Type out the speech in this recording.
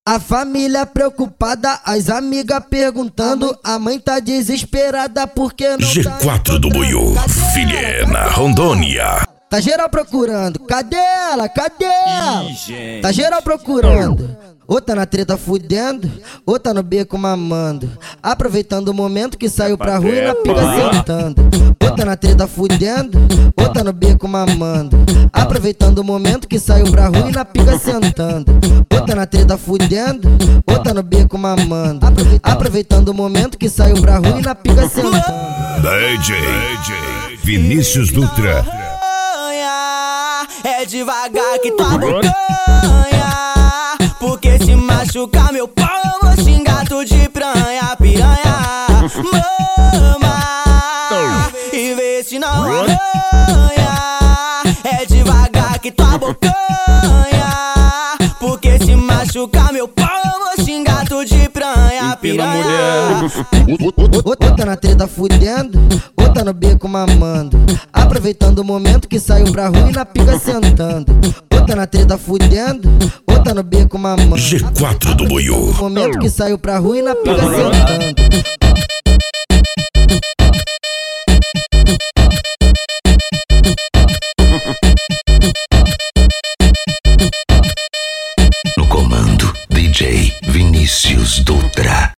A família preocupada, as amigas perguntando. A mãe tá desesperada porque não G4 tá do Buiú, Vilhena, Rondônia. Tá geral procurando, cadê ela? Cadê ela? Tá geral procurando. Ou tá na treta fudendo, ou tá no beco mamando. Aproveitando o momento que saiu pra rua e na pica sentando. Ou tá na treta fudendo, ou tá no beco mamando. Aproveitando o momento que saiu pra rua e na pica sentando. Ou tá na treta fudendo, ou tá no beco mamando. Aproveitando o momento que saiu pra rua e na pica sentando. DJ Vinícius Dutra. É devagar que tua bocanha, porque se machucar meu pau eu vou xingar tu de pranha, piranha. Mama, e vê se não arranha. É devagar que tua bocanha, porque se machucar meu pau eu vou xingar tu de pranha, piranha. Ou tá na treta fudendo, ou tá no beco mamando. Aproveitando o momento que saiu pra rua e na pica sentando. Ou tá na treta fudendo, ou tá no beco mamando. G4 do Buiú. Momento que saiu pra rua e na pica sentando. No comando, DJ Vinícius Dutra.